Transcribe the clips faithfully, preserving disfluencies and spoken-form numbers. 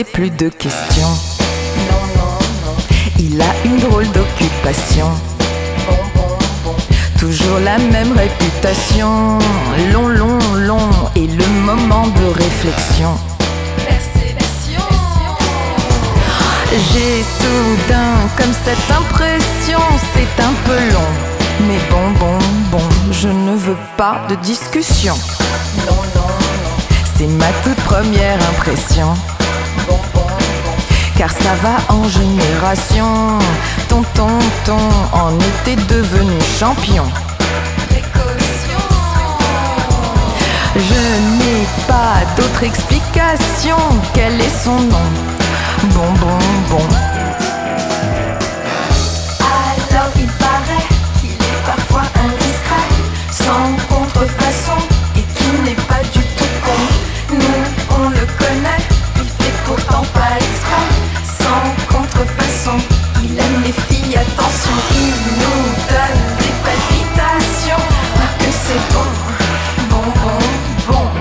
poser plus de questions. Non, non, non. Il a une drôle d'occupation. Bon, bon, bon. Toujours la même réputation. Long, long, long. Et le moment de réflexion. Persévation. J'ai soudain comme cette impression. C'est un peu long. Mais bon, bon, bon. Je ne veux pas de discussion. Non, non, non. C'est ma toute première impression. Bon, bon, bon. Car ça va en génération. Ton tonton en était devenu champion. Précaution. Je n'ai pas d'autre explication. Quel est son nom? Bon, bon, bon. Alors il paraît qu'il est parfois indiscret, sans contrefaçon, et qu'il n'est pas du tout con. Nous, on le connaît, il fait pourtant pas exprès. Sans contrefaçon, il aime les filles, attention. Il nous donne des palpitations, ah que c'est bon, bon, bon, bon.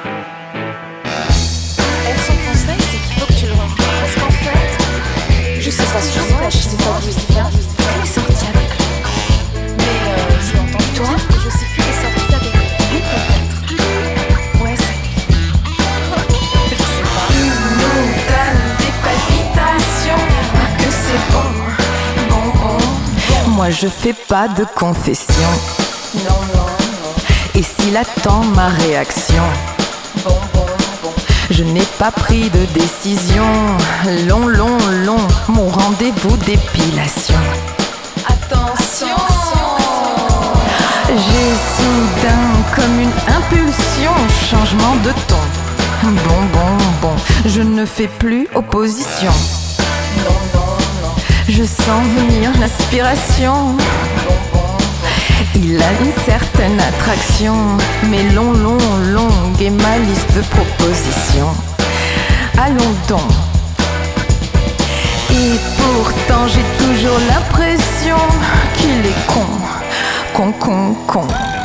Elle, son conseil, c'est qu'il faut que tu le rentres. Parce qu'en fait, je sais pas si je sais pas, je sais pas, je sais pas, je sais pas, elle est sortie avec lui. Mais euh, je l'ai entendu toi, dire que Joséphine est sortie avec lui, peut-être. Ouais, c'est. Je sais pas. Il nous donne des palpitations, ah que c'est bon, bon, bon, bon. Moi je fais pas de confession. Non, non, non, Et s'il attend ma réaction, bon, bon, bon. je n'ai pas pris de décision. Long, long, long, mon rendez-vous d'épilation. Attention. J'ai soudain comme une impulsion, changement de ton. Bon, bon, bon, je ne fais plus opposition. Non, non, non, Je sens venir l'aspiration. bon, bon, Il a une certaine attraction, mais long, long, longue est ma liste de propositions. Allons donc. Et pourtant j'ai toujours l'impression qu'il est con, con, con, con.